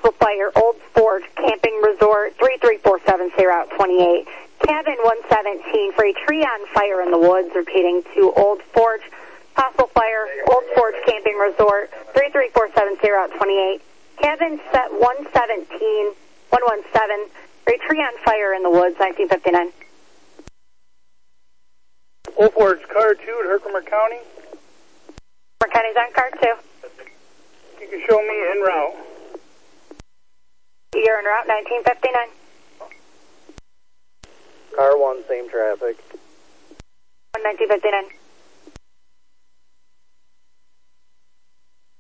Possible fire, Old Forge Camping Resort, 3347, say route 28. Cabin 117 for a tree on fire in the woods, repeating to Old Forge. Possible fire, Old Forge Camping Resort, 3347, say route 28. Cabin set 117 for a tree on fire in the woods, 1959. Old Forge, car 2 at Herkimer County. Herkimer County's on car 2. You can show me en route. You're en route, 1959. Car 1, same traffic. 1959.